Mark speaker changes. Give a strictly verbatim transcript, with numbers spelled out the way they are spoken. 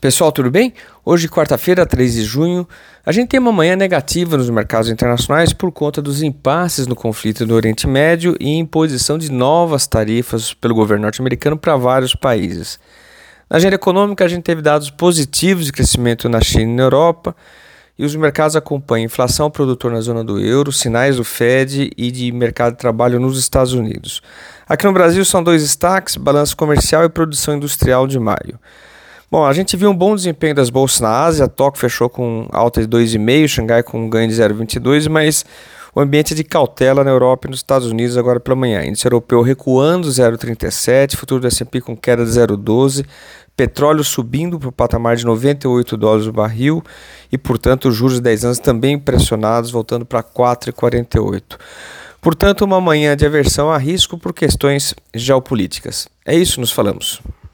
Speaker 1: Pessoal, tudo bem? Hoje, quarta-feira, três de junho, a gente tem uma manhã negativa nos mercados internacionais por conta dos impasses no conflito no Oriente Médio e imposição de novas tarifas pelo governo norte-americano para vários países. Na agenda econômica, a gente teve dados positivos de crescimento na China e na Europa, e os mercados acompanham inflação ao produtor na zona do euro, sinais do Fed e de mercado de trabalho nos Estados Unidos. Aqui no Brasil são dois destaques: balanço comercial e produção industrial de maio. Bom, a gente viu um bom desempenho das bolsas na Ásia. A Tóquio fechou com alta de dois vírgula cinco, Xangai com um ganho de zero vírgula vinte e dois, mas o ambiente é de cautela na Europa e nos Estados Unidos agora pela manhã. Índice europeu recuando zero vírgula trinta e sete, futuro do S e P com queda de zero vírgula doze, petróleo subindo para o patamar de noventa e oito dólares o barril e, portanto, os juros de dez anos também pressionados, voltando para quatro vírgula quarenta e oito. Portanto, uma manhã de aversão a risco por questões geopolíticas. É isso, nos falamos.